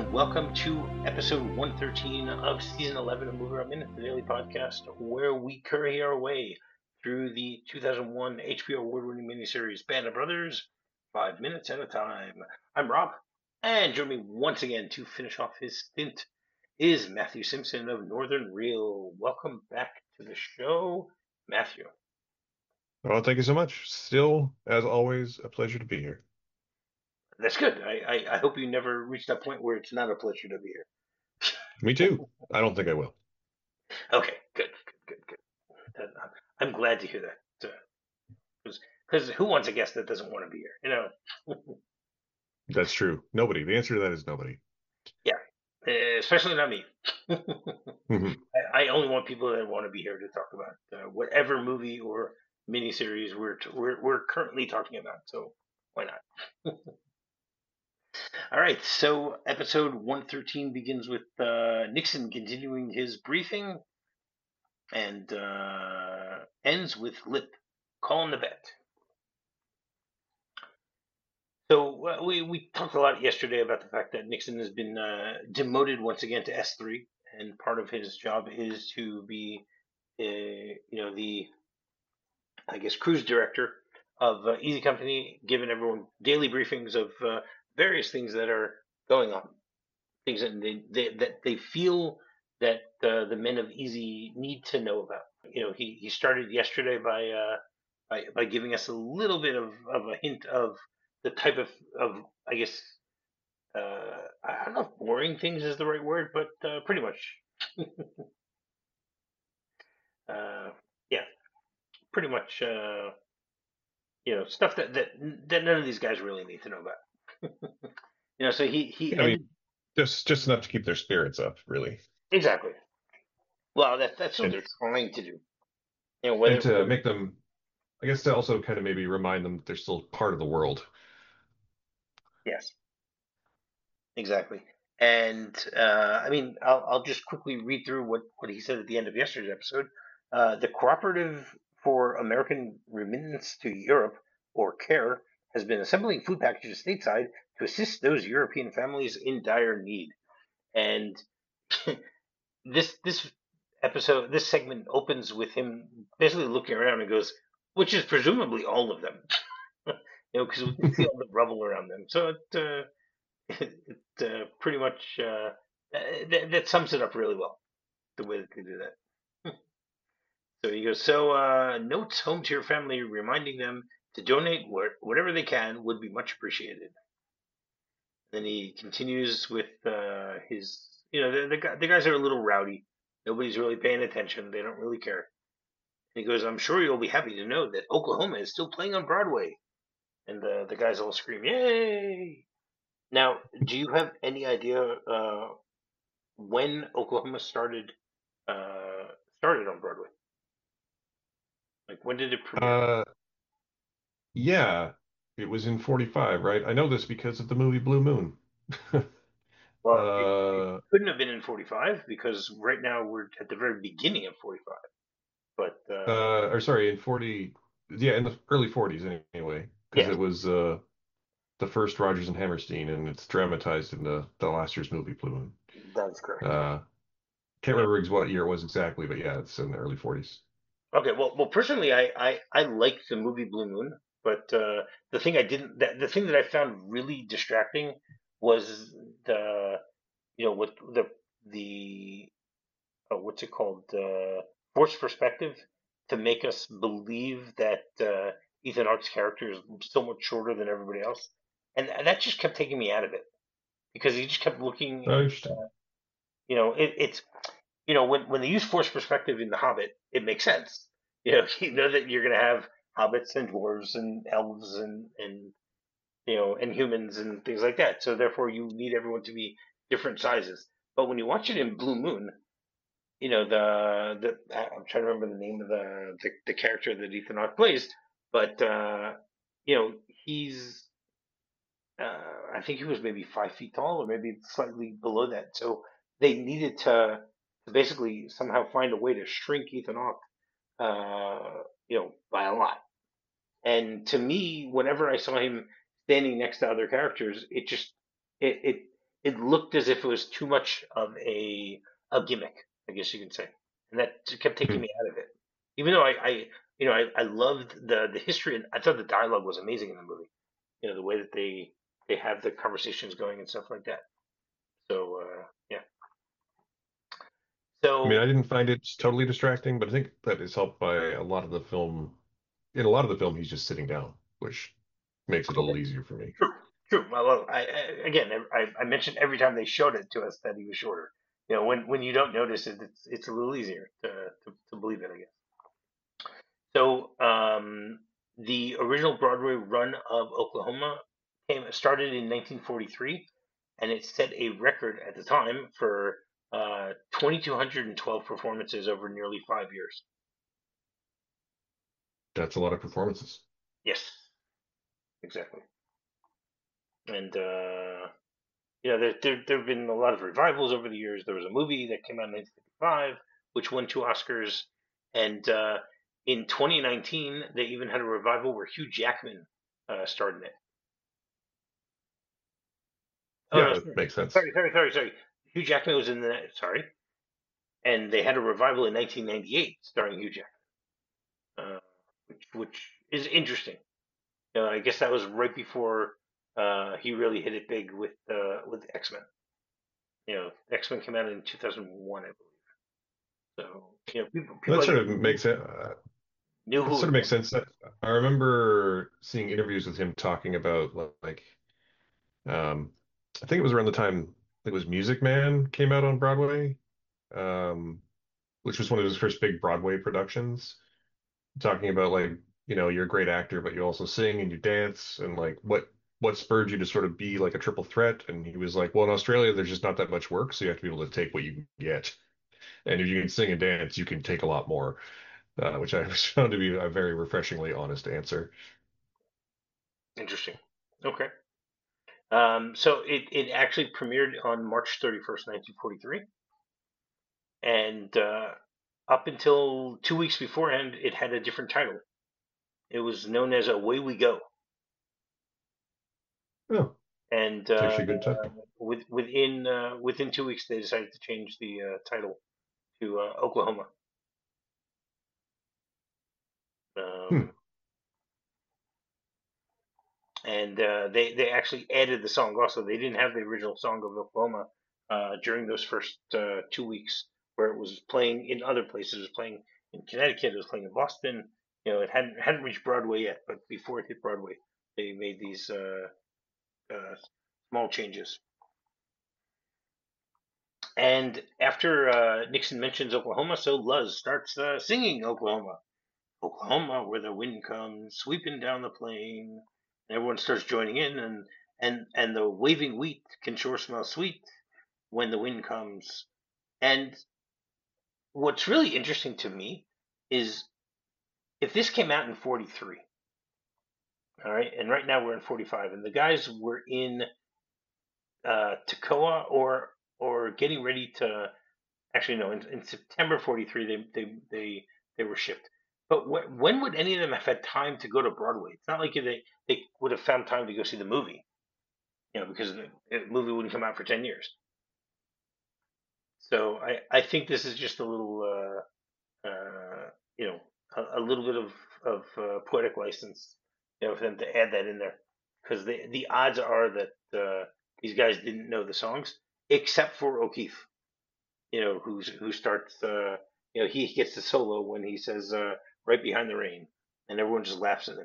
Welcome to episode 113 of season 11 of Movie Rob Minute, the daily podcast where we curry our way through the 2001 HBO award-winning miniseries Band of Brothers, 5 minutes at a time. I'm Rob, and joining me once again to finish off his stint is Matthew Simpson of Northern Reel. Welcome back to the show, Matthew. Well, thank you so much. Still, as always, a pleasure to be here. That's good. I hope you never reach that point where it's not a pleasure to be here. Me too. I don't think I will. Okay, good. I'm glad to hear that. Because who wants a guest that doesn't want to be here? That's true. Nobody. The answer to that is nobody. Yeah, especially not me. Mhm. I only want people that want to be here to talk about whatever movie or miniseries we're currently talking about. So why not? All right. So episode 113 begins with Nixon continuing his briefing and ends with Lip calling the bet. So we talked a lot yesterday about the fact that Nixon has been demoted once again to S3, and part of his job is to be, the I guess cruise director of Easy Company, giving everyone daily briefings of various things that are going on, things that they feel that the men of Easy need to know about. He started yesterday by giving us a little bit of a hint of the type of I guess I don't know if boring things is the right word, but pretty much, uh, yeah, pretty much, stuff that none of these guys really need to know about. So he Yeah, I mean, ended just enough to keep their spirits up, really, exactly. Well, that's what and they're trying to do. and Whether to make them, I guess, to also kind of maybe remind them that they're still part of the world. yes, exactly. And I mean, I'll just quickly read through what he said at the end of yesterday's episode. The Cooperative for American Remittance to Europe, or CARE, has been assembling food packages stateside to assist those European families in dire need. And this episode, this segment opens with him basically looking around and goes, which is presumably all of them, because we can see all the rubble around them. So it pretty much that sums it up really well, the way that they do that. So he goes, so notes home to your family reminding them to donate whatever they can would be much appreciated. Then he continues with his, the guys are a little rowdy. Nobody's really paying attention. They don't really care. And he goes, I'm sure you'll be happy to know that Oklahoma is still playing on Broadway. And the guys all scream, yay! Now, do you have any idea when Oklahoma uh, started on Broadway? Like, when did it premiere? Uh, yeah, it was in 45, right? I know this because of the movie Blue Moon. Well, it Uh, couldn't have been in 45 because right now we're at the very beginning of 45. But or sorry, in 40, yeah, in the early 40s anyway, because yes, it was the first Rodgers and Hammerstein, and it's dramatized in the last year's movie Blue Moon. that's correct. Uh, can't Yeah. remember what year it was exactly, but yeah, it's in the early 40s. Okay. Well, personally, I liked the movie Blue Moon, but the thing I didn't, the thing that I found really distracting was the, what the what's it called? Forced perspective to make us believe that Ethan Hawke's character is so much shorter than everybody else, and that just kept taking me out of it because he just kept looking Oh, at, interesting. it's when they use forced perspective in The Hobbit, it makes sense. You know that you're going to have hobbits and dwarves and elves and and humans and things like that. So therefore, you need everyone to be different sizes. But when you watch it in Blue Moon, I'm trying to remember the name of the character that Ethan Hawke plays, but he's I think he was maybe 5 feet tall or maybe slightly below that. So they needed to basically somehow find a way to shrink Ethan Hawke, by a lot. And to me, whenever I saw him standing next to other characters, it just it it looked as if it was too much of a gimmick, I guess you can say, and that kept taking Hmm. me out of it. Even though I loved the history, and I thought the dialogue was amazing in the movie. The way that they have the conversations going and stuff like that. So yeah. I mean, I So didn't find it totally distracting, but I think that is helped by a lot of the film. In a lot of the film, he's just sitting down, which makes it a little easier for me. true, true. Well, again, I mentioned every time they showed it to us that he was shorter. When you don't notice it, it's a little easier to believe it, I guess. So the original Broadway run of Oklahoma started in 1943, and it set a record at the time for 2,212 performances over nearly 5 years. That's a lot of performances. Yes, exactly. And there have been a lot of revivals over the years. There was a movie that came out in 1955, which won 2 Oscars, and in 2019 they even had a revival where Hugh Jackman starred in it. Oh Yeah, no, that makes sense. sorry. Hugh Jackman was in the sorry, and they had a revival in 1998 starring Hugh Jackman, which is interesting. I guess that was right before he really hit it big with X Men. X Men came out in 2001, I believe. So people That I sort guess of makes it. knew It who sort he of makes was. sense. I remember seeing interviews with him talking about like, um, I think it was around the time it was Music Man came out on Broadway, um, which was one of his first big Broadway productions. Talking about like, you're a great actor, but you also sing and you dance, and like what spurred you to sort of be like a triple threat. And he was like, well, in Australia, there's just not that much work, so you have to be able to take what you can get. And if you can sing and dance, you can take a lot more, which I found to be a very refreshingly honest answer. Interesting. Okay. So it actually premiered on March 31st, 1943, and up until 2 weeks beforehand, it had a different title. It was known as Away We Go, Oh, and it's actually a good title. within 2 weeks, they decided to change the title to Oklahoma. Hmm. Um, and they actually added the song. Also, they didn't have the original song of Oklahoma during those first 2 weeks, where it was playing in other places. It was playing in Connecticut. It was playing in Boston. It hadn't reached Broadway yet, but before it hit Broadway, they made these uh, small changes. And after Nixon mentions Oklahoma, so Luz starts singing Oklahoma. Oklahoma, where the wind comes sweeping down the plain. And everyone starts joining in, and the waving wheat can sure smell sweet when the wind comes. And what's really interesting to me is if this came out in 43, all right, and right now we're in 45, and the guys were in Toccoa or getting ready to actually no, in September 43 they were shipped. But when would any of them have had time to go to Broadway? It's not like they would have found time to go see the movie, because the movie wouldn't come out for 10 years. So I think this is just a little you know a little bit of poetic license, for them to add that in there, because the odds are that these guys didn't know the songs except for O'Keefe, who starts, he gets the solo when he says, right behind the rain, and everyone just laughs at him.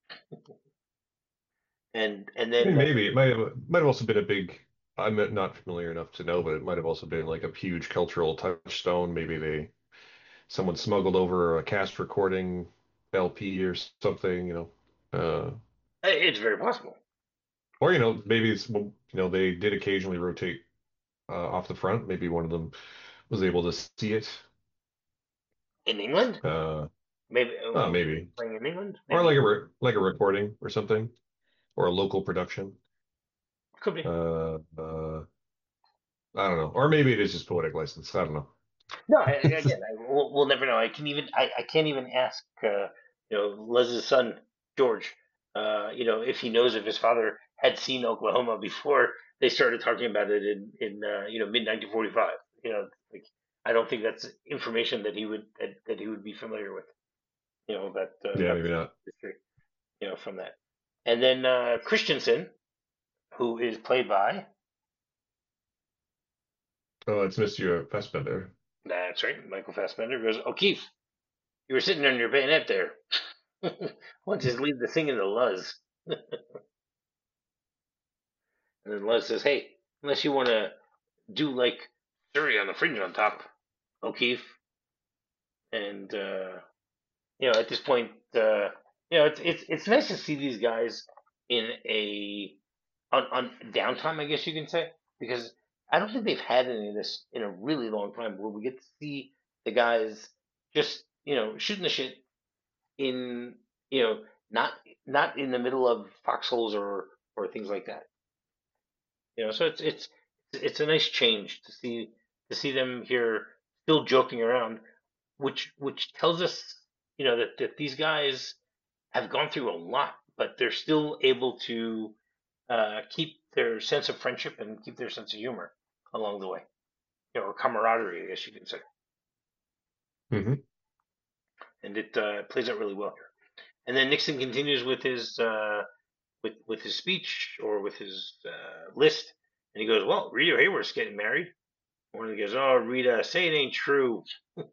And I mean, then, maybe it might have also been a big. I'm not familiar enough to know, but it might have also been like a huge cultural touchstone. Maybe someone smuggled over a cast recording LP or something, it's very possible. or maybe it's they did occasionally rotate off the front. Maybe one of them was able to see it. In England? Uh, Maybe, Maybe, playing in England? or Maybe. like a recording or something, or a local production. Could be. I don't know, or maybe it is just poetic license. I don't know. No, again, we'll never know. I can't even ask, Les's son, George, if he knows if his father had seen Oklahoma before they started talking about it in mid 1945. Like I don't think that's information that he would be familiar with. Yeah, About maybe not. history. From that. And then Christensen, who is played by, Oh, it's Mr. Fassbender. that's right, Michael Fassbender, goes, O'Keefe, you were sitting on your bayonet there. Why don't you just leave the thing in the Luz? And then Luz says, hey, unless you want to do like Surrey on the fringe on top, O'Keefe. And, at this point, it's nice to see these guys in on downtime, I guess you can say, because I don't think they've had any of this in a really long time where we get to see the guys just, shooting the shit in, you know, not not in the middle of foxholes or things like that. So it's a nice change to see them here still joking around, which tells us, that these guys have gone through a lot, but they're still able to keep their sense of friendship and keep their sense of humor along the way, or camaraderie, I guess you can say. Hmm. And it plays out really well here. And then Nixon continues with his with his speech or with his list, and he goes, "Well, Rita Hayworth's getting married." One of them goes, "Oh, Rita, say it ain't true."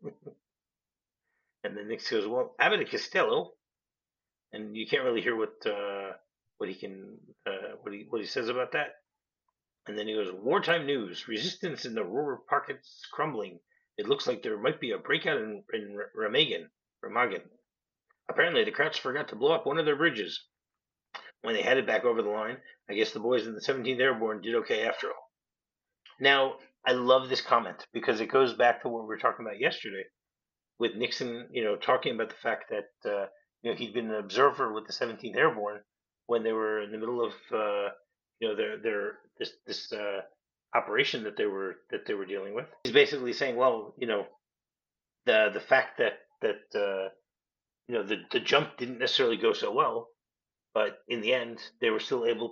And then Nixon goes, "Well, Abbott and Costello," and you can't really hear what he can what he says about that. And then he goes, wartime news. Resistance in the rural pockets crumbling. It looks like there might be a breakout in Remagen. Apparently, the Krauts forgot to blow up one of their bridges when they headed back over the line. I guess the boys in the 17th Airborne did okay after all. Now, I love this comment because it goes back to what we were talking about yesterday with Nixon, talking about the fact that, he'd been an observer with the 17th Airborne when they were in the middle of, their this operation that they were dealing with. He's basically saying, well, the fact that the jump didn't necessarily go so well, but in the end they were still able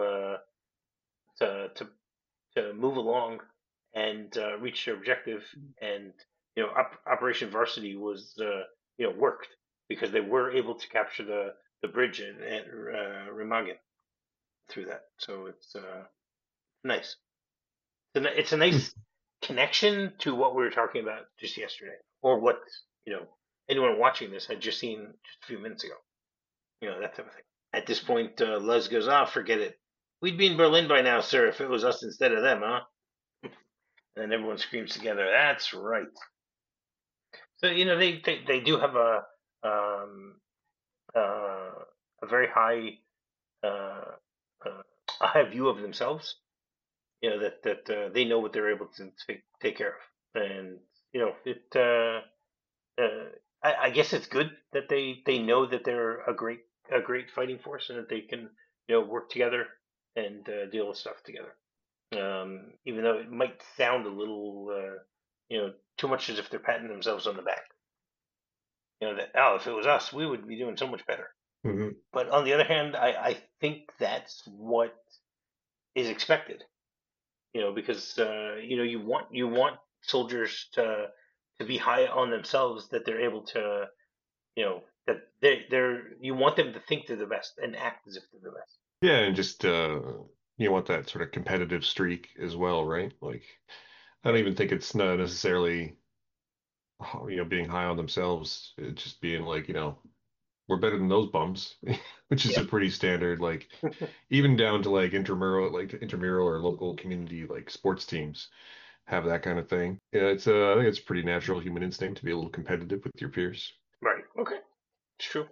to to to move along and reach their objective. And Operation Varsity was worked because they were able to capture the bridge at Remagen through that. So it's nice. It's a nice connection to what we were talking about just yesterday, or what you know anyone watching this had just seen just a few minutes ago. That type of thing. At this point, Luz goes, "Ah, forget it. We'd be in Berlin by now, sir, if it was us instead of them, huh?" And then everyone screams together, "That's right." So they do have um, uh, a very uh, uh, a high view of themselves. That they know what they're able to take care of, and it. Uh, I guess it's good that they know that they're a great fighting force and that they can work together and deal with stuff together. Even though it might sound a little too much as if they're patting themselves on the back. That, oh, if it was us, we would be doing so much better. Hmm. But on the other hand, I think that's what is expected. Because you want soldiers to be high on themselves, that they're able to, that you want them to think they're the best and act as if they're the best. Yeah, and just you want that sort of competitive streak as well, right? Like, I don't even think it's not necessarily being high on themselves. It's just being like, we're better than those bums, which is Yeah. a pretty standard, like even down to like intramural or local community like sports teams have that kind of thing. Yeah, I think it's a pretty natural human instinct to be a little competitive with your peers. Right. Okay. It's true.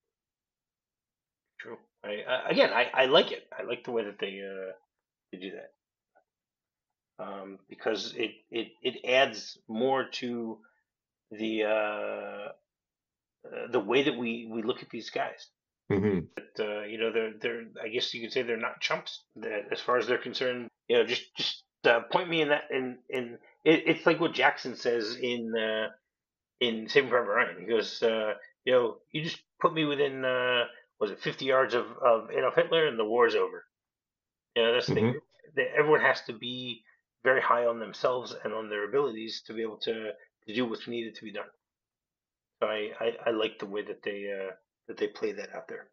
True. Again, I like it. I like the way that they do that, because it adds more to the the way that we look at these guys. Hmm. They're I guess you could say they're not chumps, that as far as they're concerned. Just point me in that it's like what Jackson says in Saving Private Ryan. He goes, you just put me within was it 50 yards of Adolf Hitler and the war's over. That's the thing. Hmm. Everyone has to be very high on themselves and on their abilities to be able to do what's needed to be done. So I like the way that they play that out there.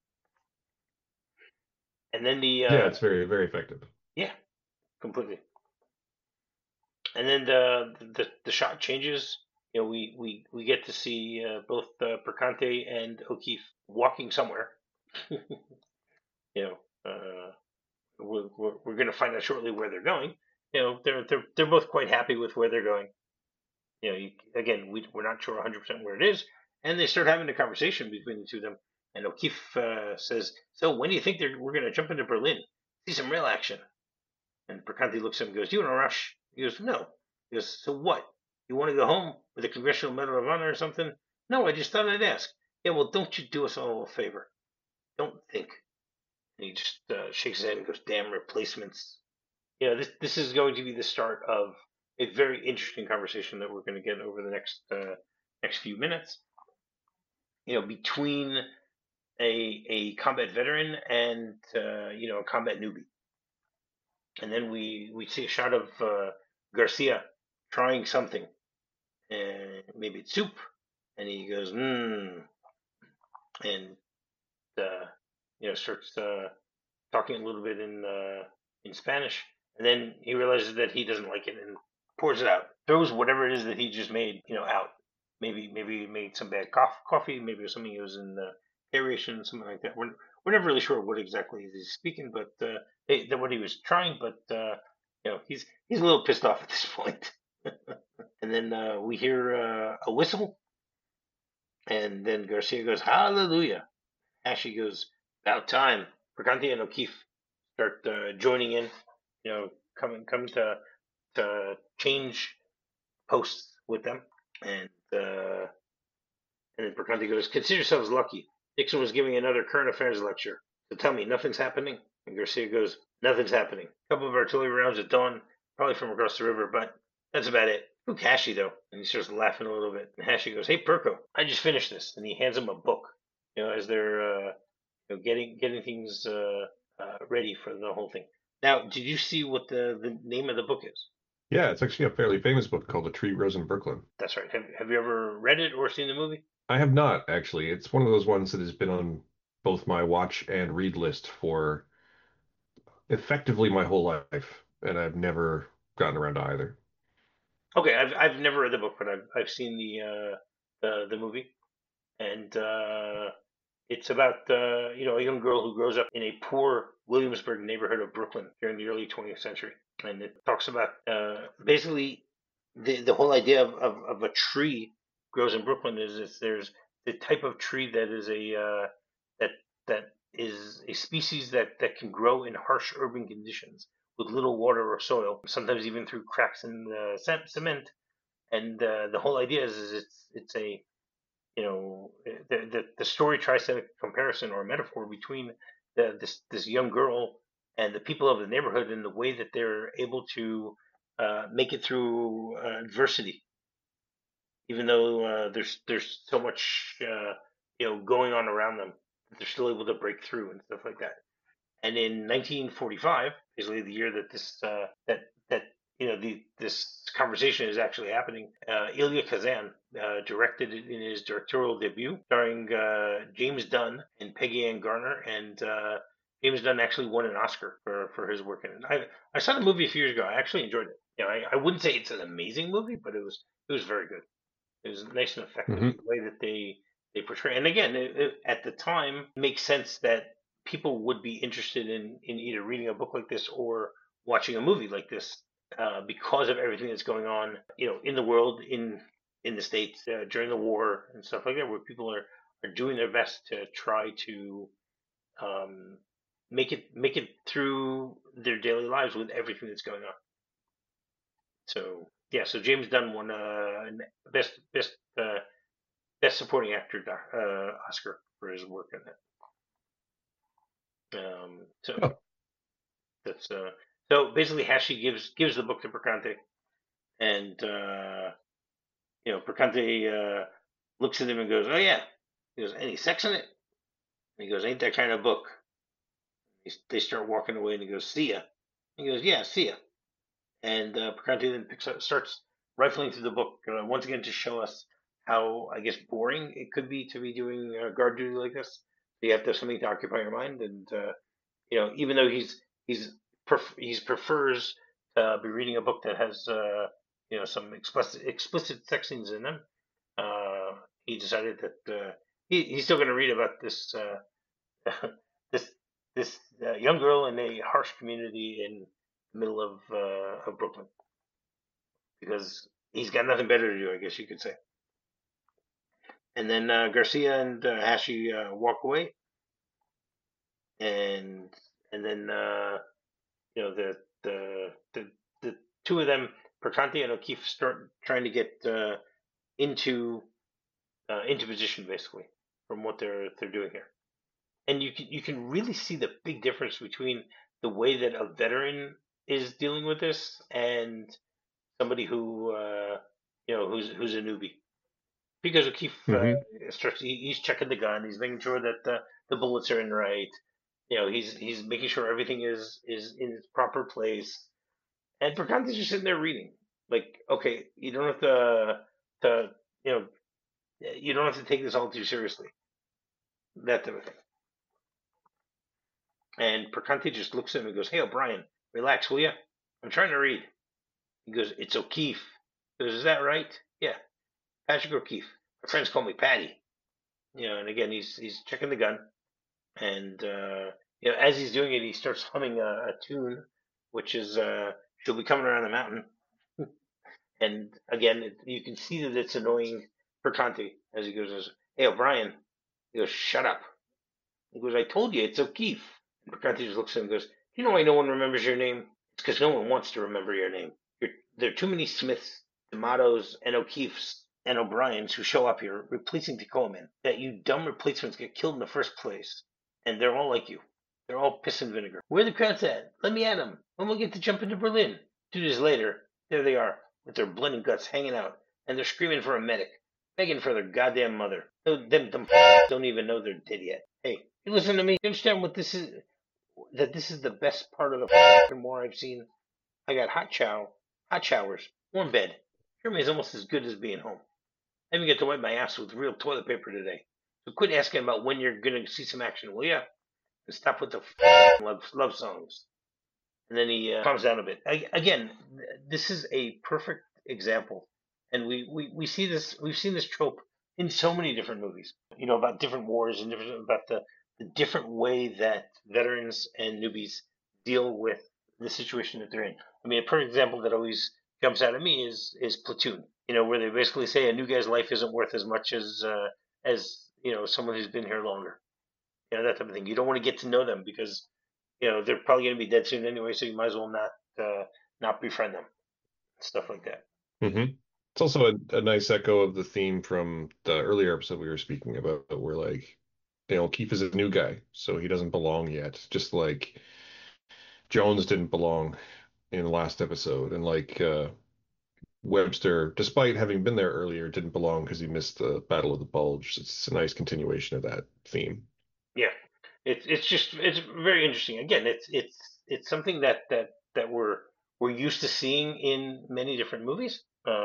And then Yeah, it's very, very effective. yeah, completely. And then the shot changes. We get to see both Percante and O'Keefe walking somewhere. you know, uh, we're going to find out shortly where they're going. They're both quite happy with where they're going. Again, we're not sure 100% where it is, and they start having a conversation between the two of them. And O'Keefe says, "So when do you think we're going to jump into Berlin? See some real action?" And Percanti looks at him and goes, "You in a rush?" He goes, "No." He goes, "So what? You want to go home with a Congressional Medal of Honor or something?" "No, I just thought I'd ask." "Yeah, well, don't you do us all a favor? Don't think." And he just shakes his head and goes, "Damn replacements." This is going to be the start of a very interesting conversation that we're going to get over the next few minutes. Between a combat veteran and a combat newbie, and then we see a shot of Garcia trying something, and maybe it's soup, and he goes and uh, starts talking a little bit in Spanish, and then he realizes that he doesn't like it and pours it out, throws whatever it is that he just made, out. Maybe he made some bad coffee, maybe it was something he was in aeration, something like that. We're never really sure what exactly he's speaking, but what he was trying. But he's a little pissed off at this point. And then we hear a whistle, and then Garcia goes, "Hallelujah!" Ashley goes, "About time." Briganti and O'Keefe start joining in, coming to change posts with them, and then Briganti goes, "Consider yourselves lucky. Nixon was giving another current affairs lecture. So tell me, nothing's happening?" And Garcia goes, "Nothing's happening. A couple of artillery rounds at dawn, probably from across the river, but that's about it." "Who Hashi though?" And he starts laughing a little bit. And Hashi goes, "Hey Perko, I just finished this," and he hands him a book. As they're getting things ready for the whole thing. Now, did you see what the name of the book is? Yeah, it's actually a fairly famous book called A Tree Grows in Brooklyn. That's right. Have you ever read it or seen the movie? I have not actually. It's one of those ones that has been on both my watch and read list for effectively my whole life, and I've never gotten around to either. Okay, I've never read the book, but I've seen the movie, and it's about a young girl who grows up in a poor Williamsburg neighborhood of Brooklyn during the early 20th century, and it talks about basically the whole idea of a tree grows in Brooklyn is there's the type of tree that is that that is a species that can grow in harsh urban conditions with little water or soil, sometimes even through cracks in the cement. And the whole idea is it's a the story tries to make a comparison or a metaphor between this young girl and the people of the neighborhood and the way that they're able to make it through adversity, even though there's so much going on around them, they're still able to break through and stuff like that. And in 1945, basically the year that this conversation is actually happening, Ilya Kazan directed it in his directorial debut, starring James Dunn and Peggy Ann Garner, and James Dunn actually won an Oscar for his work in it. I saw the movie a few years ago. I actually enjoyed it. I wouldn't say it's an amazing movie, but it was very good. It was nice and effective Hmm. the way that they portray. And again, at the time, it makes sense that people would be interested in either reading a book like this or watching a movie like this because of everything that's going on, in the world, in the states during the war and stuff like that, where people are doing their best to try to um, make it through their daily lives with everything that's going on. So yeah, so James Dunn won best supporting actor Oscar for his work in it. So Oh, that's so basically Hashi gives the book to Percante, and Percante looks at him and goes, "Oh yeah." He goes, "Any sex in it?" And he goes, "Ain't that kind of book?" They start walking away, and he goes, "See ya." He goes, "Yeah, see ya." And Picante then starts rifling through the book once again to show us how, I guess, boring it could be to be doing guard duty like this. You have to have something to occupy your mind, and even though he's he's prefers to be reading a book that has some explicit sex scenes in them, he decided that he's still going to read about this this young girl in a harsh community in the middle of Brooklyn because he's got nothing better to do, I guess you could say. And then Garcia and Hashi walk away, and then the two of them, Perconte and O'Keefe, start trying to get into into position basically from what they're doing here. And you can really see the big difference between the way that a veteran is dealing with this and somebody who who's a newbie. Because O'Keefe Hmm. he's checking the gun, he's making sure that the bullets are in right. He's making sure everything is in its proper place. And Percante's just sitting there reading. Like, okay, you don't have to you know you don't have to take this all too seriously. That type of thing. And Percante just looks at him and goes, "Hey, O'Brien, relax, will you? I'm trying to read." He goes, "It's O'Keefe." He goes, "Is that right?" "Yeah, Patrick O'Keefe. My friends call me Patty." And again, he's checking the gun, and as he's doing it, he starts humming a tune, which is "She'll Be Coming Around the Mountain." And again, you can see that it's annoying Percante as he goes, "Hey, O'Brien." He goes, "Shut up." He goes, "I told you, it's O'Keefe." And Percante just looks at him and goes, "You know why no one remembers your name? It's because no one wants to remember your name. There are too many Smiths, D'Amatos, and O'Keefes and O'Briens who show up here replacing the Coleman that you dumb replacements get killed in the first place. And they're all like you. They're all piss and vinegar. Where are the crowds at? Let me at 'em. When we'll get to jump into Berlin." 2 days later, there they are, with their blood and guts hanging out, and they're screaming for a medic, begging for their goddamn mother. Them dumb don't even know they're dead yet. Hey, you listen to me. You understand what this is? That this is the best part of the war I've seen. I got hot showers, warm bed. Germany's almost as good as being home. I even get to wipe my ass with real toilet paper today. So quit asking about when you're gonna see some action, will ya? And stop with the love songs. And then he calms down a bit. Again, this is a perfect example, and we see this. We've seen this trope in so many different movies. About different wars and about the different way that veterans and newbies deal with the situation that they're in. I mean, a perfect example that always jumps out at me is Platoon. Where they basically say a new guy's life isn't worth as much as someone who's been here longer. That type of thing. You don't want to get to know them because they're probably going to be dead soon anyway, so you might as well not befriend them. Stuff like that. Hmm. It's also a nice echo of the theme from the earlier episode we were speaking about, where like, Keith is a new guy, so he doesn't belong yet. Just like Jones didn't belong in the last episode, and like Webster, despite having been there earlier, didn't belong because he missed the Battle of the Bulge. It's a nice continuation of that theme. Yeah, it's very interesting. Again, it's something that we're used to seeing in many different movies.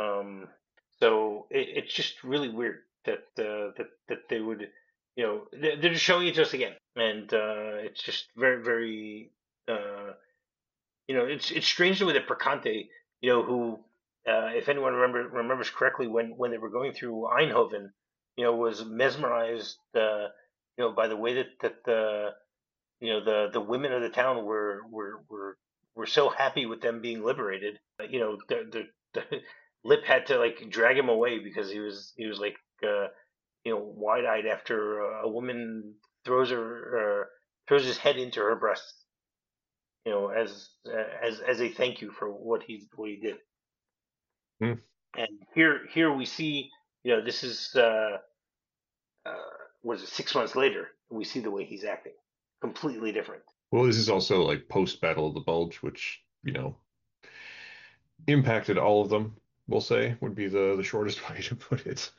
So it's just really weird that they would they're just showing it to us again, and it's just very very uh, it's strange the way that Percante, who, if anyone remembers correctly, when they were going through Eindhoven, was mesmerized, by the way that the women of the town were so happy with them being liberated. The Lip had to like drag him away because he was like wide eyed after a woman throws his head into her breast as a thank you for what he did. Hmm. And here we see, this is uh, what is it, 6 months later, and we see the way he's acting, completely different. Well, this is also like post Battle of the Bulge, which, impacted all of them, we'll say, would be the shortest way to put it.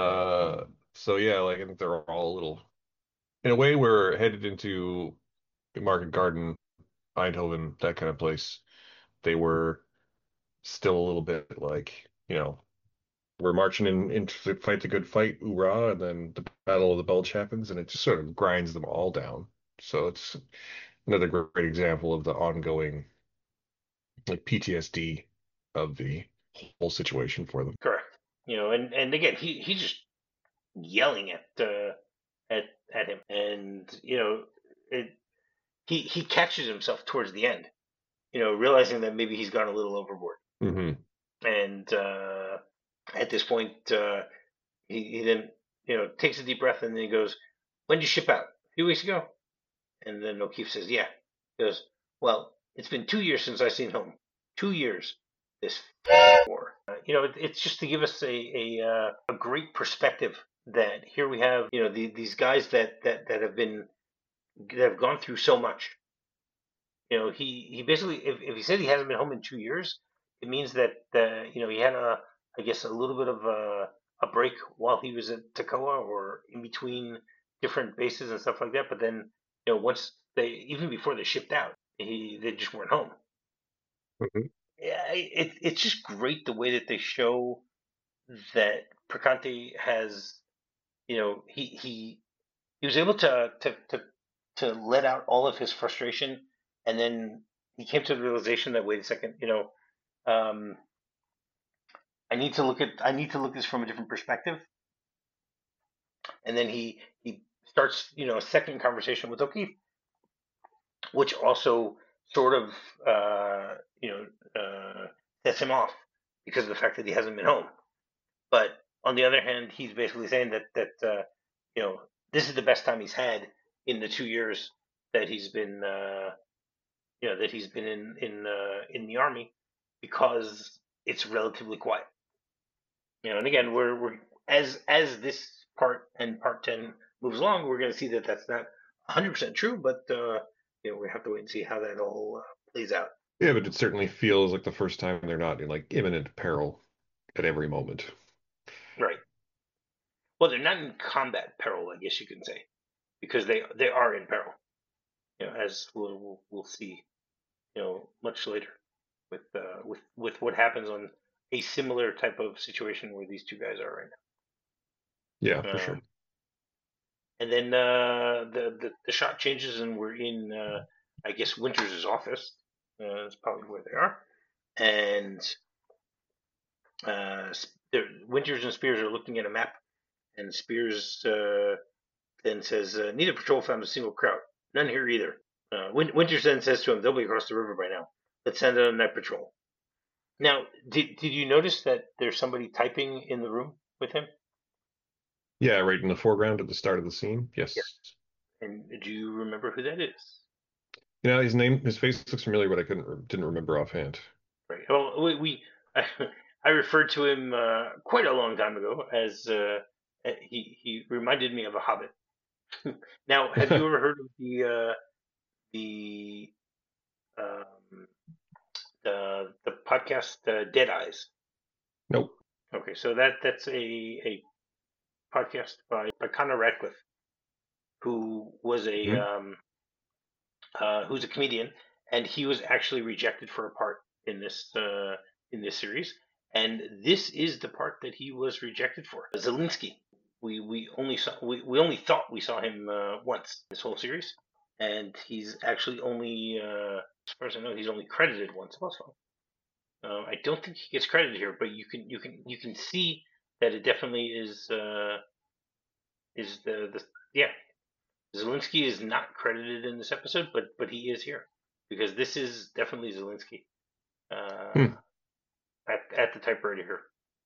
So yeah, like I think they're all a little, in a way, we're headed into Market Garden, Eindhoven, that kind of place, they were still a little bit like, we're marching in to fight the good fight, hoorah, and then the Battle of the Bulge happens, and it just sort of grinds them all down. So it's another great example of the ongoing like PTSD of the whole situation for them. Correct. And again, he's just yelling at at him, and it, he catches himself towards the end, realizing that maybe he's gone a little overboard, Hmm. and at this point, he then takes a deep breath, and then he goes, "When did you ship out? A few weeks ago?" And then O'Keefe says, "Yeah." He goes, "Well, it's been 2 years since I seen home. 2 years. This war." It's just to give us a great perspective that here we have, these guys that have gone through so much. He basically, if he said he hasn't been home in 2 years, it means that he had I guess a little bit of a break while he was at Toccoa or in between different bases and stuff like that. But then once even before they shipped out, they just weren't home. Hmm. Yeah, it's just great the way that they show that Percante has, he was able to let out all of his frustration, and then he came to the realization that, wait a second, um, I need to look this from a different perspective, and then he starts a second conversation with O'Keefe, which also sort of sets him off because of the fact that he hasn't been home. But on the other hand, he's basically saying that you know this is the best time he's had in the 2 years that he's been in the army because it's relatively quiet. And again, we're as this part and part 10 moves along, we're going to see that that's not 100% true, but we have to wait and see how that all plays out. Yeah, but it certainly feels like the first time they're not in like imminent peril at every moment. Right. Well, they're not in combat peril, I guess you can say, because they are in peril. As we'll see, much later with what happens on a similar type of situation where these two guys are right Yeah, now. for sure. And then the shot changes, and we're in I guess Winters' office. That's probably where they are. And Winters and Spears are looking at a map, and Spears then says, "Neither patrol found a single Kraut. None here either." Winters then says to him, "They'll be across the river by now. Let's send out a night patrol." Now, did you notice that there's somebody typing in the room with him? Yeah, right in the foreground at the start of the scene. Yeah. Yes. And do you remember who that is? His face looks familiar, but I didn't remember offhand. Right. Well, I referred to him quite a long time ago as he reminded me of a hobbit. Now, have you ever heard of the um, the podcast Dead Eyes? Nope. Okay, so that's a podcast by Connor Radcliffe, who was a Mhm. who's a comedian, and he was actually rejected for a part in this series, and this is the part that he was rejected for. Zelensky. We only thought we saw him once this whole series, and he's actually only as far as I know he's only credited once also. I don't think he gets credited here, but you can see that it definitely is the yeah, Zelensky is not credited in this episode, but he is here because this is definitely Zelensky uh, Hmm. at the typewriter here.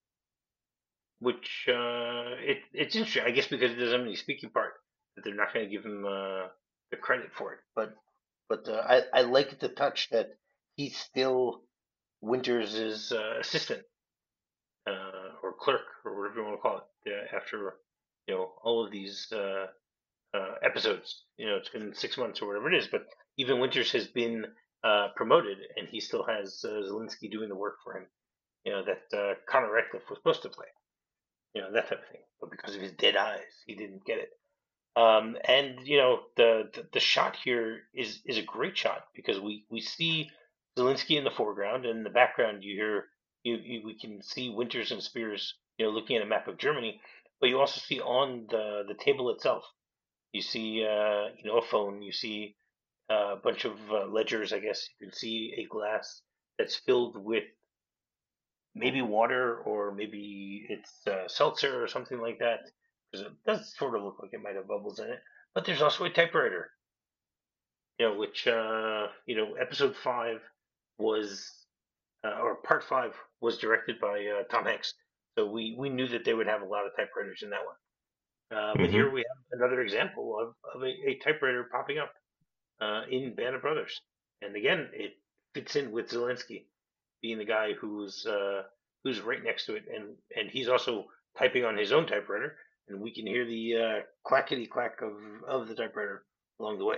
Which it's interesting, I guess, because it doesn't have any speaking part that they're not going to give him the credit for it. But I like the touch that he's still Winters' assistant or clerk or whatever you want to call it after all of these episodes. It's been 6 months or whatever it is, but even Winters has been promoted, and he still has Zelensky doing the work for him. That Connor Radcliffe was supposed to play. That type of thing. But because of his dead eyes, he didn't get it. And the shot here is a great shot because we see Zelensky in the foreground, and in the background you hear we can see Winters and Spears, looking at a map of Germany, but you also see on the table itself, you see a phone, you see a bunch of ledgers, I guess. You can see a glass that's filled with maybe water or maybe it's seltzer or something like that, because it does sort of look like it might have bubbles in it. But there's also a typewriter, which episode 5 was or part 5 was directed by Tom Hanks, so we knew that they would have a lot of typewriters in that one. But here Hmm. we have another example of a typewriter popping up in Band of Brothers, and again it fits in with Zelensky being the guy who's right next to it, and he's also typing on his own typewriter, and we can hear the clackety clack of the typewriter along the way.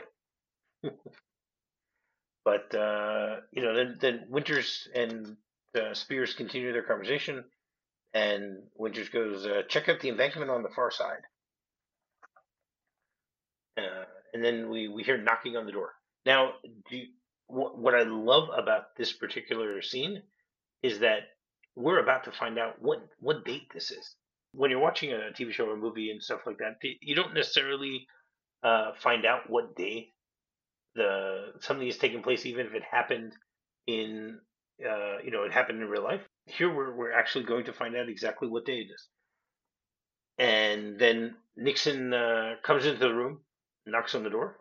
But then Winters and Spears continue their conversation, and Winters goes, "Check out the embankment on the far side," and then we hear knocking on the door. Now, what I love about this particular scene is that we're about to find out what date this is. When you're watching a TV show or a movie and stuff like that, you don't necessarily find out what day the something is taking place, even if it happened in it happened in real life. Here we're actually going to find out exactly what day it is. And then Nixon comes into the room, knocks on the door,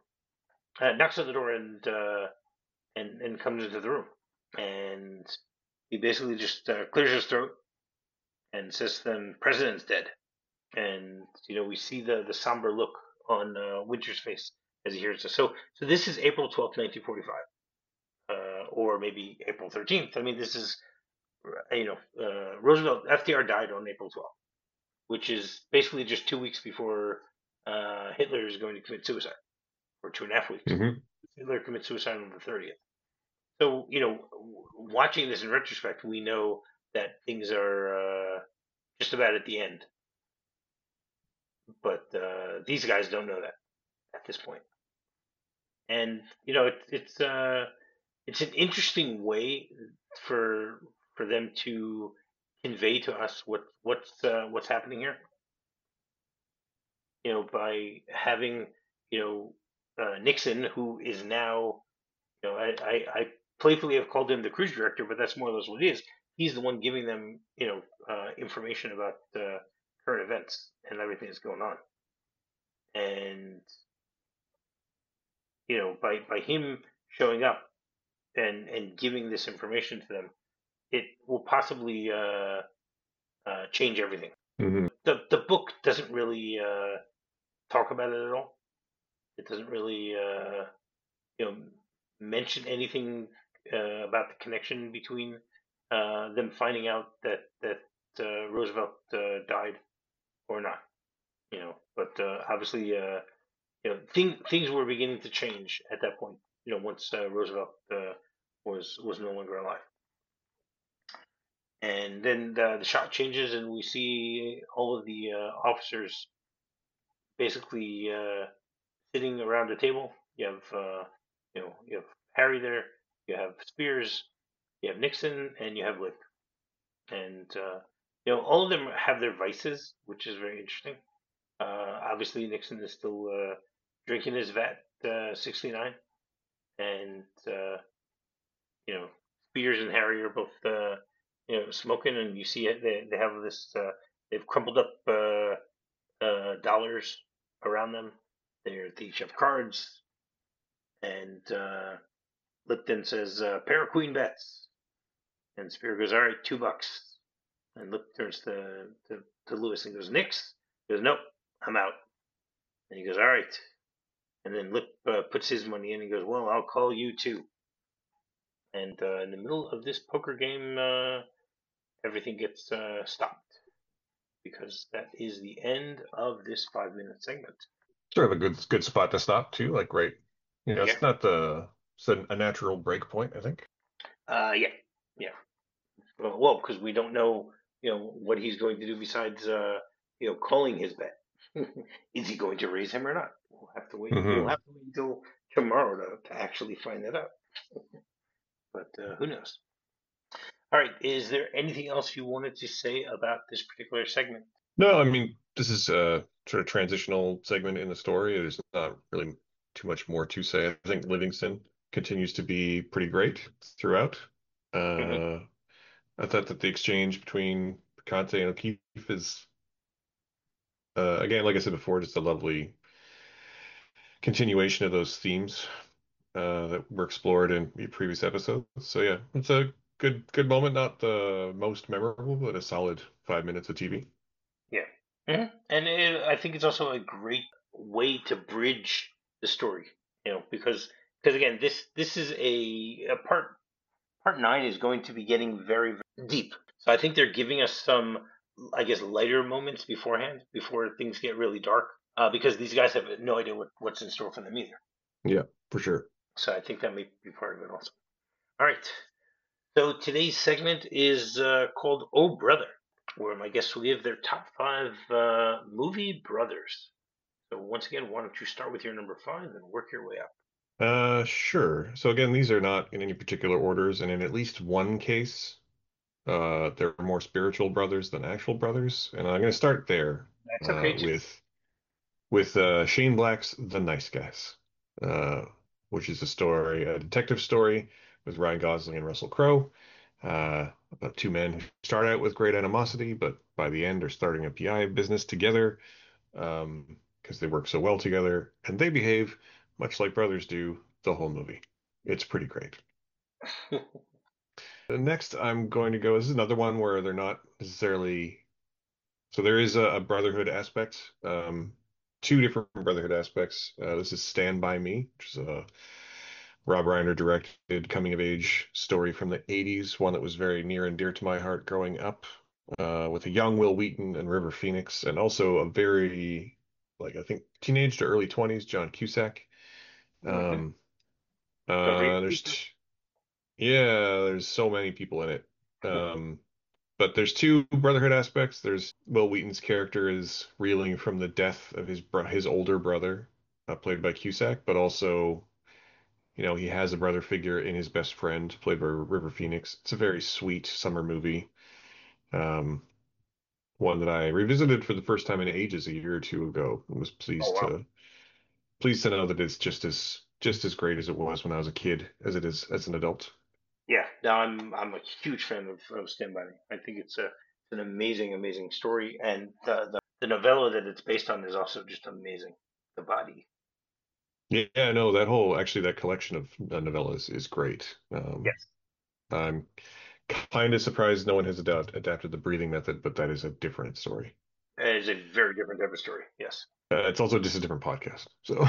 and comes into the room, and he basically just clears his throat and says, "Then President's dead." And we see the somber look on Winter's face as he hears this. So this is April 12th, 1945, or maybe April 13th. I mean, this is Roosevelt FDR died on April 12th, which is basically just 2 weeks before Hitler is going to commit suicide, or 2.5 weeks. Hmm. Hitler commits suicide on the 30th. So watching this in retrospect, we know that things are just about at the end, but these guys don't know that at this point. And it's an interesting way for for them to convey to us what's happening here. By having Nixon, who is now, I playfully have called him the cruise director, but that's more or less what it is. He's the one giving them information about current events and everything that's going on. And by him showing up and giving this information to them, it will possibly change everything. Hmm. The book doesn't really talk about it at all. It doesn't really you know mention anything about the connection between them finding out that Roosevelt died or not. But obviously things were beginning to change at that point. Once Roosevelt was no longer alive. And then the shot changes, and we see all of the officers basically sitting around a table. You have Harry there, you have Spears, you have Nixon, and you have Lick. And all of them have their vices, which is very interesting. Obviously, Nixon is still drinking his vat 69, and Spears and Harry are both smoking, and you see it. They have this. They've crumpled up dollars around them. They each have cards, and Lipton says, "Pair of queen bets," and Spear goes, "All right, $2." And Lip turns to Lewis and goes, "Nix?" He goes, "Nope, I'm out." And he goes, "All right." And then Lip puts his money in and goes, "Well, I'll call you too." And in the middle of this poker game, everything gets stopped because that is the end of this 5-minute segment. Sort of a good spot to stop too. Like right, Yeah. it's not it's a natural break point, I think. Yeah. Yeah. Well, because we don't know, what he's going to do besides, calling his bet. Is he going to raise him or not? We'll have to wait. We'll Hmm. have to wait until tomorrow to actually find that out. But who knows? All right. Is there anything else you wanted to say about this particular segment? No, I mean, this is a sort of transitional segment in the story. There's not really too much more to say. I think Livingston continues to be pretty great throughout. Hmm. Uh, I thought that the exchange between Conte and O'Keefe is, again, like I said before, just a lovely continuation of those themes that were explored in the previous episodes. So yeah, it's a good moment. Not the most memorable, but a solid 5 minutes of TV. Yeah. And I think it's also a great way to bridge the story. Because again, this is a part nine is going to be getting very, very deep. So I think they're giving us some, I guess, lighter moments beforehand, before things get really dark, because these guys have no idea what's in store for them either. Yeah, for sure. So I think that may be part of it also. All right. So today's segment is called "Oh Brother," where my guests will give their top five movie brothers. So once again, why don't you start with your number five and work your way up? Sure. So again, these are not in any particular orders, and in at least one case, they're more spiritual brothers than actual brothers. And I'm going to start there That's uh, okay too. with Shane Black's The Nice Guys, uh, which is a detective story with Ryan Gosling and Russell Crowe, about two men who start out with great animosity, but by the end are starting a PI business together because they work so well together, and they behave much like brothers do the whole movie. It's pretty great. The next, I'm going to go. This is another one where they're not necessarily. So there is a brotherhood aspect, two different brotherhood aspects. This is Stand By Me, which is a Rob Reiner directed coming of age story from the 80s, one that was very near and dear to my heart growing up, with a young Will Wheaton and River Phoenix, and also a very, like, I think teenage to early 20s John Cusack. Hmm. Um, Don't forget there's, Keaton. t yeah, there's so many people in it. But there's two brotherhood aspects. There's Will Wheaton's character is reeling from the death of his older brother, played by Cusack, but also, he has a brother figure in his best friend, played by River Phoenix. It's a very sweet summer movie. Um, One that I revisited for the first time in ages a year or two ago, and was Oh wow. pleased to know that it's just as great as it was when I was a kid as it is as an adult. Yeah, no, I'm a huge fan of Stand By Me. I think it's an amazing, amazing story, and the novella that it's based on is also just amazing. The body. Yeah, no, that collection of novellas is great. Yes, I'm kind of surprised no one has adapted the breathing method, but that is a different story. it is a very different type of story. Yes. It's also just a different podcast. So,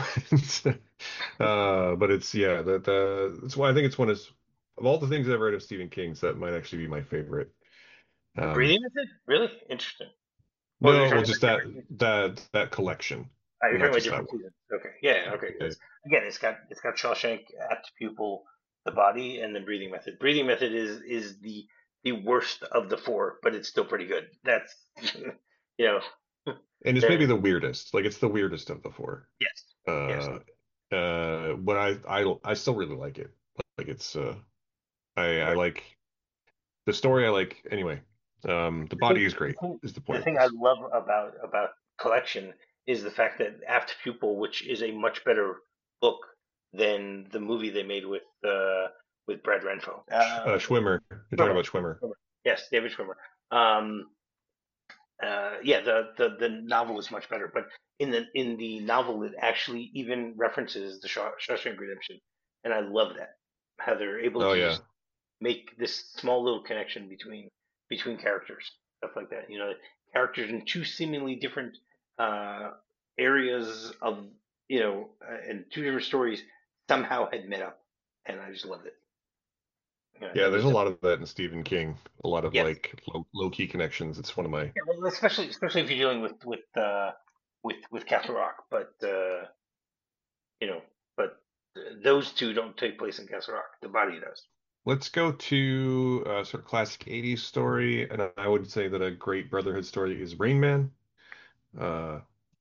but it's yeah, that's why I think it's one of all the things I've read of Stephen King's, that might actually be my favorite. The Um, breathing method? Really interesting. Well, you're no, well, talking just about different seasons. that collection, You're not talking about just that different one. seasons. Okay. Yeah. Okay. Yeah, Because again, it's got Shawshank, Apt Pupil, The Body, and then Breathing Method. Breathing Method is the worst of the four, but it's still pretty good. That's you know and it's maybe the the weirdest. Like it's the weirdest of the four. yes, yes. Uh, but I still really like it. Like it's I Right. like the story. I like anyway. The The thing, body is the great. thing, Is the the point of thing I this? love about collection is the fact that Apt Pupil, which is a much better book than the movie they made with Brad Renfro. Schwimmer. You're talking Schwimmer. about Schwimmer. Schwimmer. Yes, David Schwimmer. Um, yeah, the novel is much better, but in the novel, it actually even references the Shawshank Redemption, and I love that how they're able Oh to just yeah. make this small little connection between characters, stuff like that. Characters in two seemingly different uh, areas of and two different stories somehow had met up, and I just loved it. Yeah, That there's was a the lot of that in Stephen King. A lot of yes. like low key connections. It's one of my Yeah, well, especially if you're dealing with Castle Rock, but you know, but those two don't take place in Castle Rock. The body does. Let's go to a sort of classic 80s story, and I would say that a great Brotherhood story is Rain Man. Uh,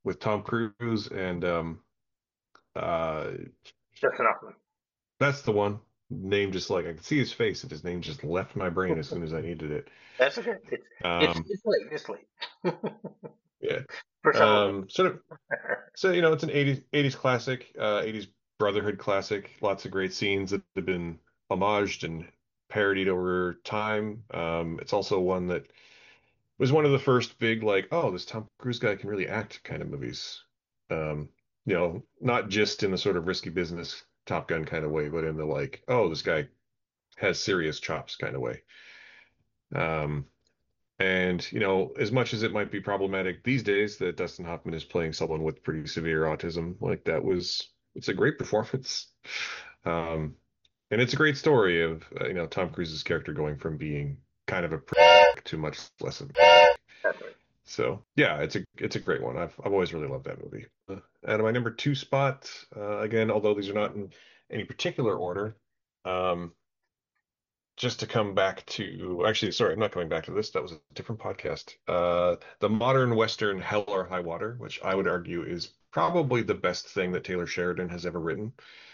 with Tom Cruise and uh That's enough of that's the one. Name just like I could see his face and his name just left my brain as soon as I needed it. That's okay. Um It's late. It's late yeah. for some of us. Sort of so it's an 80s classic, 80s Brotherhood classic. Lots of great scenes that have been homaged and parodied over time. It's also one that was one of the first big like, oh, this Tom Cruise guy can really act kind of movies. Um, not just in the sort of risky business Top Gun kind of way, but in the like, oh, this guy has serious chops kind of way. Um, and as much as it might be problematic these days that Dustin Hoffman is playing someone with pretty severe autism, like it's a great performance. Um, and it's a great story of Tom Cruise's character going from being kind of a prick to much less of a prick. That's right. So yeah, it's a great one. I've always really loved that movie. And my number two spot, again, although these are not in any particular order, um, just to come back to actually, sorry, I'm not coming back to this. That was a different podcast. The modern Western Hell or High Water, which I would argue is probably the best thing that Taylor Sheridan has ever written.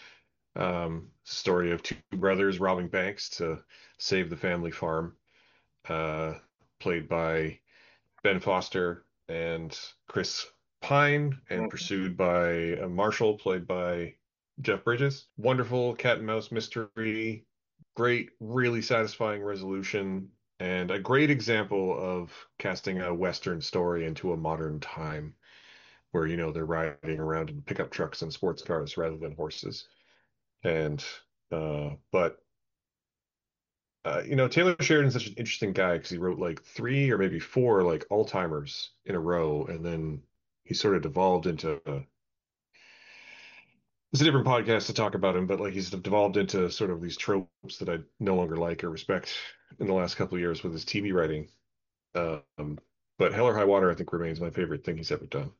Story of two brothers robbing banks to save the family farm, uh, played by Ben Foster and Chris Pine, and Mhm. pursued by Marshall, played by Jeff Bridges. Wonderful cat and mouse mystery, great, really satisfying resolution, and a great example of casting a Western story into a modern time where, they're riding around in pickup trucks and sports cars rather than horses. And, but Taylor Sheridan's such an interesting guy because he wrote like three or maybe four like all-timers in a row, and then he sort of devolved into it's a different podcast to talk about him, but like he's devolved into sort of these tropes that I no longer like or respect in the last couple of years with his TV writing. Um, but Hell or High Water, I think, remains my favorite thing he's ever done,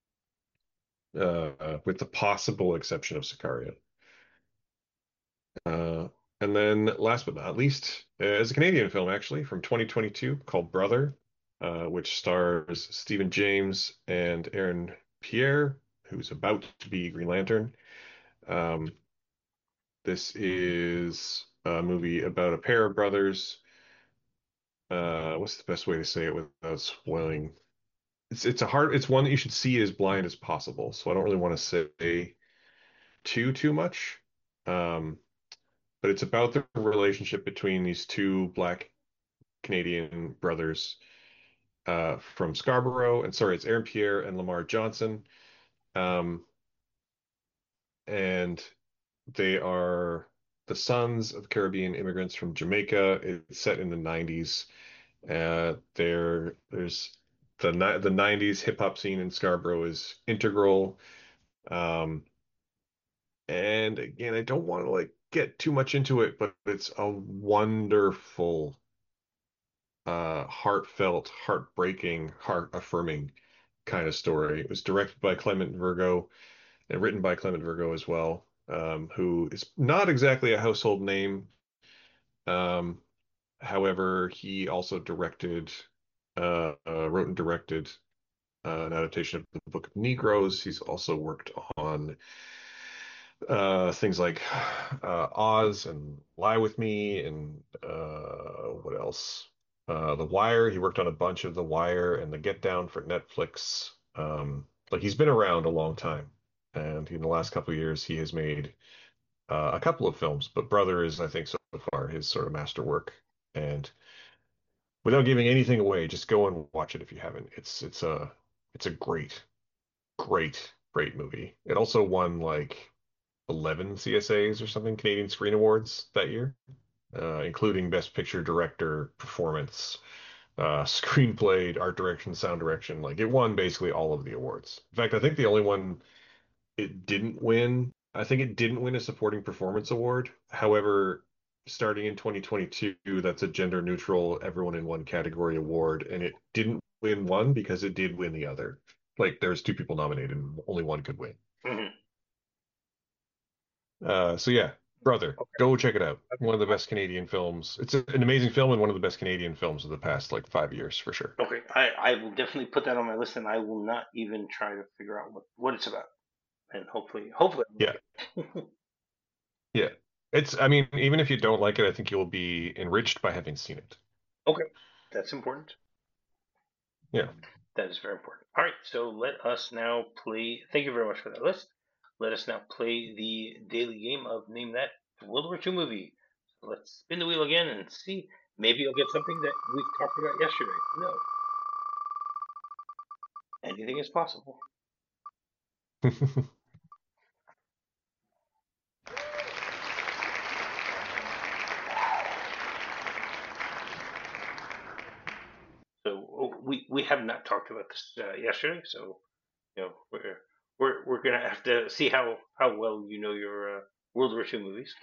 with the possible exception of Sicario. Uh, and then last but not least, is a Canadian film actually from 2022 called Brother, which stars Stephen James and Aaron Pierre, who's about to be Green Lantern. Um, this is a movie about a pair of brothers. What's the best way to say it without spoiling? It's one that you should see as blind as possible. So I don't really want to say too much. Um, but it's about the relationship between these two black Canadian brothers from Scarborough. And sorry, it's Aaron Pierre and Lamar Johnson. Um, and they are the sons of Caribbean immigrants from Jamaica. It's set in the 90s. There's the 90s hip hop scene in Scarborough is integral. Um, and again, I don't want to like get too much into it, but it's a wonderful heartfelt, heartbreaking, heart-affirming kind of story. It was directed by Clement Virgo and written by Clement Virgo as well, who is not exactly a household name. Um, However, he also wrote and directed an adaptation of the Book of Negroes. He's also worked on things like Oz and Lie with Me and what else? The Wire. He worked on a bunch of The Wire and The Get Down for Netflix. Like he's been around a long time, and in the last couple of years, he has made a couple of films. But Brother is, I think, so far his sort of masterwork. And without giving anything away, just go and watch it if you haven't. It's a great movie. It also won like 11 CSAs or something, Canadian Screen Awards that year, including Best Picture, Director, Performance, Screenplay, Art Direction, Sound Direction. Like it won basically all of the awards. In fact, I think the only one it didn't win, I think it didn't win a Supporting Performance Award. However, starting in 2022, that's a gender neutral, everyone in one category award, and it didn't win one because it did win the other. Like there's two people nominated and only one could win. Mhm. So yeah, Brother, Okay. go check it out. Okay. One of the best Canadian films. It's an amazing film and one of the best Canadian films of the past like 5 years for sure. Okay. I will definitely put that on my list, and I will not even try to figure out what it's about. And hopefully I Yeah, like it. yeah. It's. I mean, even if you don't like it, I think you'll be enriched by having seen it. Okay. That's important. Yeah. That is very important. All right, so let us now play. Thank you very much for that list. Let us now play the daily game of Name That World War II movie. So let's spin the wheel again and see. Maybe you'll get something that we've talked about yesterday. No, anything is possible. So we have not talked about this yesterday. So we're gonna have to see how well you know your World War II movies.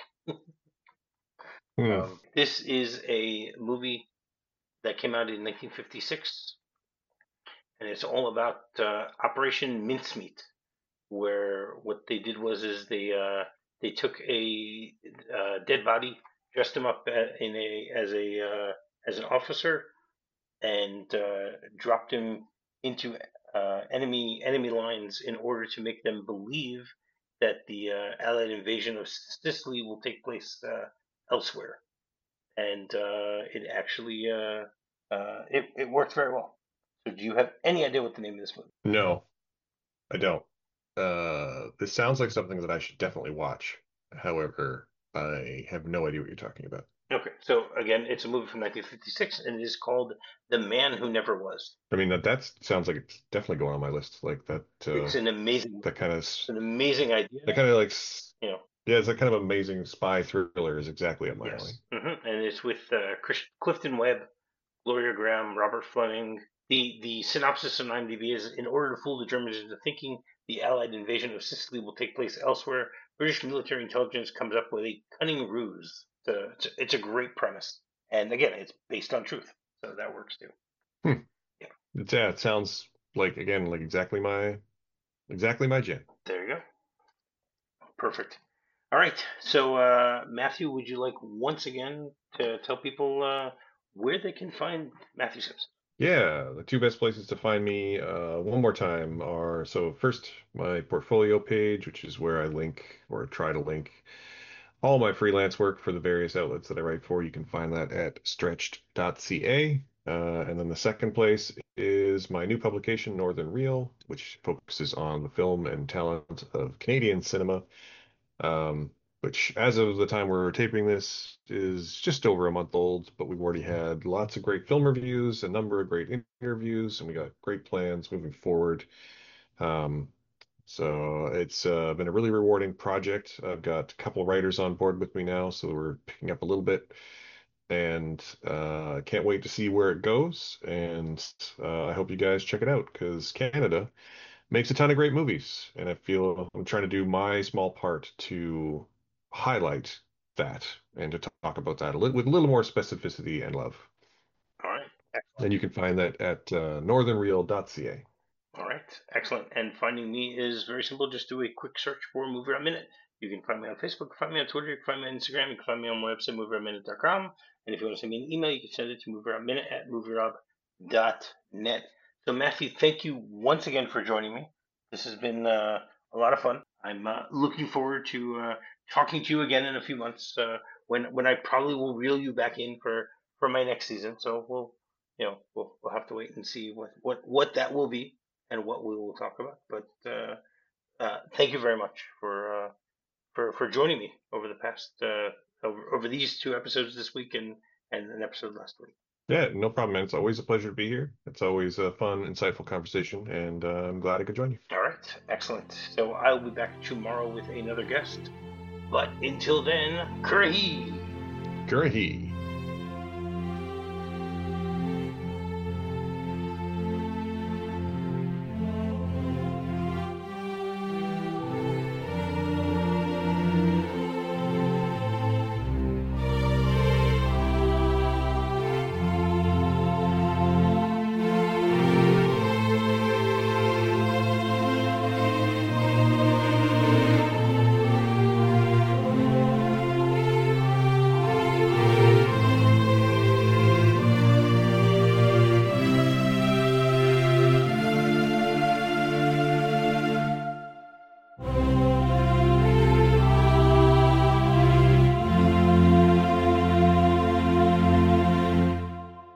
Hmm. This is a movie that came out in 1956, and it's all about Operation Mincemeat, where what they did was they took a dead body, dressed him up in a as an officer, and dropped him into enemy lines in order to make them believe that the Allied invasion of Sicily will take place elsewhere, and it actually it worked very well. So, do you have any idea what the name of this movie? No, I don't. This sounds like something that I should definitely watch. However, I have no idea what you're talking about. Okay, so again, it's a movie from 1956, and it is called The Man Who Never Was. I mean that sounds like it's definitely going on my list. Like that It's an amazing that movie. kind of It's an amazing idea. that kind of like You know, yeah, it's that kind of amazing spy thriller is exactly up my alley. yes, and it's with Clifton Webb, Gloria Graham, Robert Fleming. The synopsis on IMDb is: in order to fool the Germans into thinking the Allied invasion of Sicily will take place elsewhere, British military intelligence comes up with a cunning ruse. It's a great premise, and again, it's based on truth, so that works too. Hmm. Yeah, Yeah, it sounds like again like exactly my jam. there you go. Perfect. All right. So, Matthew, would you like once again to tell people where they can find Matthew Simpson? Yeah, the two best places to find me one more time are so first my portfolio page, which is where I link or try to link all my freelance work for the various outlets that I write for. You can find that at stretched.ca. And then the second place is my new publication, Northern Reel, which focuses on the film and talent of Canadian cinema, um, which, as of the time we're taping this, is just over a month old. But we've already had lots of great film reviews, a number of great interviews, and we got great plans moving forward. Um, so it's been a really rewarding project. I've got a couple of writers on board with me now, so we're picking up a little bit, and can't wait to see where it goes. And I hope you guys check it out because Canada makes a ton of great movies, and I feel I'm trying to do my small part to highlight that and to talk about that with a little more specificity and love. All right. Excellent. And you can find that at northernreel.ca. All right. Excellent. And finding me is very simple. Just do a quick search for Movie Round Minute. You can find me on Facebook, find me on Twitter, you can find me on Instagram, you can find me on my website, movieroundminute.com. And if you want to send me an email, you can send it to movieroundminute@movierob.net. So, Matthew, thank you once again for joining me. This has been a lot of fun. I'm looking forward to talking to you again in a few months when I probably will reel you back in for my next season. So we'll have to wait and see what that will be and what we will talk about. But thank you very much for joining me over the past over these two episodes this week and an episode last week. Yeah, no problem, man. It's always a pleasure to be here. It's always a fun, insightful conversation, and I'm glad I could join you. All right, excellent. So I'll be back tomorrow with another guest. But until then, Currahee! Gurahi.